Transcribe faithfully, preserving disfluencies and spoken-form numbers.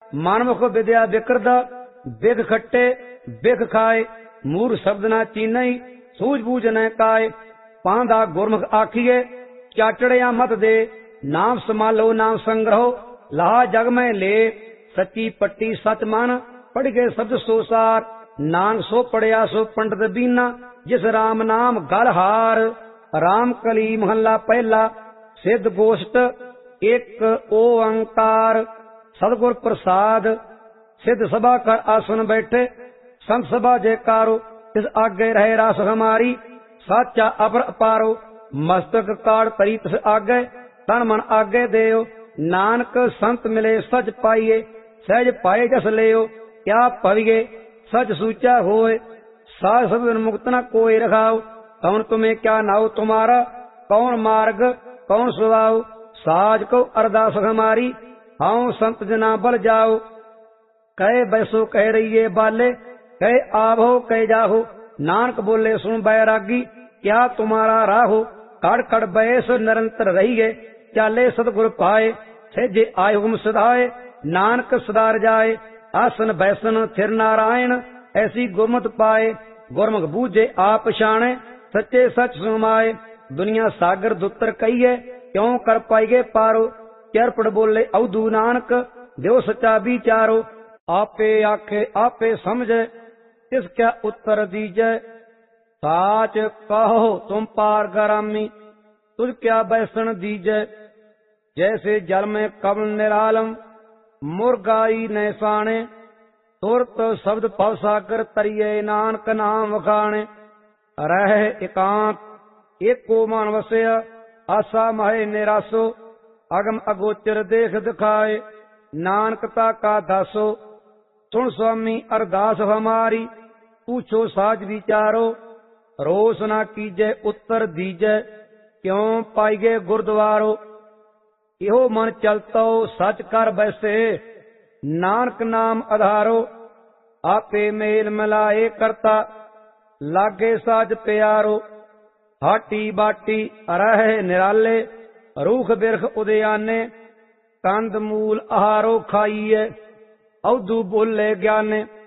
ਮਨਮੁਖ ਵਿਦਿਆ ਵਿਕਰਦ ਬਿਖ ਖੱਟੇ ਬਿਖ ਖਾਏ ਮੂਰ ਸ਼ਬਦ ਨਾ ਚੀਨਈ ਸੂਝ ਬੂਝ ਨ ਕਾਏ ਪਾਂਦਾ ਗੁਰਮੁਖ ਆਖੀਏ ਚਾਟੜਿਆ ਮਤ ਦੇ ਨਾਮ ਸਮਾਲੋ ਨਾਮ ਸੰਗ੍ਰਹੋ ਲਾਹ ਜਗ ਮੈਂ ਲੈ ਸੱਚੀ ਪੱਟੀ ਸਚ ਮਨ ਪੜ ਗਏ ਸ਼ਬਦ ਸੋ ਸਾਰ ਨਾਨਕ ਸੋ ਪੜਿਆ ਸੋ ਪੰਡਤ ਬੀਨਾ ਜਿਸ ਰਾਮ ਨਾਮ ਗਲ ਹਾਰ ਰਾਮ ਕਲੀ ਮਹੱਲਾ ਪਹਿਲਾ ਸਿੱਧ ਗੋਸ਼ਟ ਇੱਕ ਓੰਕਾਰ ਸਤਿਗੁਰ ਪ੍ਰਸਾਦ सिद्ध सभा कर आसन बैठे संत सभा जयकारो इस आगे रहे रास हमारी साचा अपर अपारो मस्तक काड़ तरी तिस आगे तन मन आगे देओ नानक संत मिले सच पाइए सहज पाए जस लेओ क्या पविगे सच सूचा होए साध सब मुक्त न कोई रखाओ कौन तुम्हें क्या नाओ तुम्हारा कौन मार्ग कौन सुवाओ साज को अरदास हमारी हाउ संत जना बल जाओ कहे बैसो कह रही बाले कहे आवो कह जाहो नानक बोले सुन बैरागी क्या तुम्हारा राहो कड़ कड़ बैस निरंतर रहिए चाले सतगुर पाए सेजे आय हुम सदाए नानक सदार जाए आसन बैसन थिर नारायण ऐसी गुरमत पाए गुरमुख बूझे आप शाणे सच्चे सच सुमाए दुनिया सागर दुत्र कहिए क्यों कर पाइगे पारो चरपड़ बोले अवधू नानक देव सच्चा विचारो आपे आखे आपे समझे इसका उत्तर दीजे साच कहो तुम पार गरामी तुझ क्या बैसन दीजे जैसे जल में कमल निरालम मुर्गाई नैसाने तुरत शब्द पव सागर तरिये नानक नाम वखाने रह एकांत एको मान वसे आशा महे निरासो अगम अगोचर देख दिखाए नानकता का दासो सुन स्वामी अरदास हमारी पूछो साज विचारो रोस ना कीजे उत्तर दीजे क्यों पाइगे गुरुद्वारो इहो मन चलतो सच कर बैसे नानक नाम आधारो आपे मेल मिलाए करता लागे साज प्यारो हाटी बाटी रह निराले रूख बिरख उदयाने कंद मूल आहारो खाइए अवधू बोले ज्ञाने